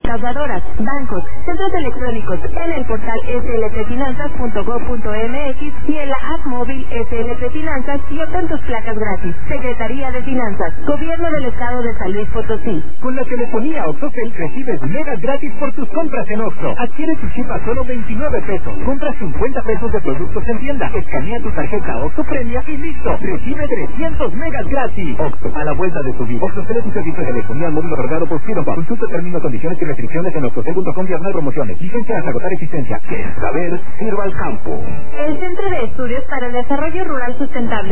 aseguradoras, bancos, centros electrónicos, en el portal slpfinanzas.gov.mx y en la app móvil SLP Finanzas y obtén tus placas gratis. Secretaría de Finanzas, Gobierno del Estado de San Luis Potosí. Con la telefonía OXXOCEL recibes megas gratis por tus compras en Oxxo. Adquiere tu chip a solo 29 pesos. Compra 50 pesos de productos en tienda. Escanea tu tarjeta Oxxo Premia y listo. Recibe 300 megas gratis. Oxxo, a la vuelta de tu vida. OXXOCEL es un servicio de telefonía móvil otorgado por Firma. Consulta términos, condiciones y restricciones en oxxocel.com/promociones. Licencia hasta agotar existencia. Que el saber sirva al campo. El Centro de Estudios para el Desarrollo Rural Sustentable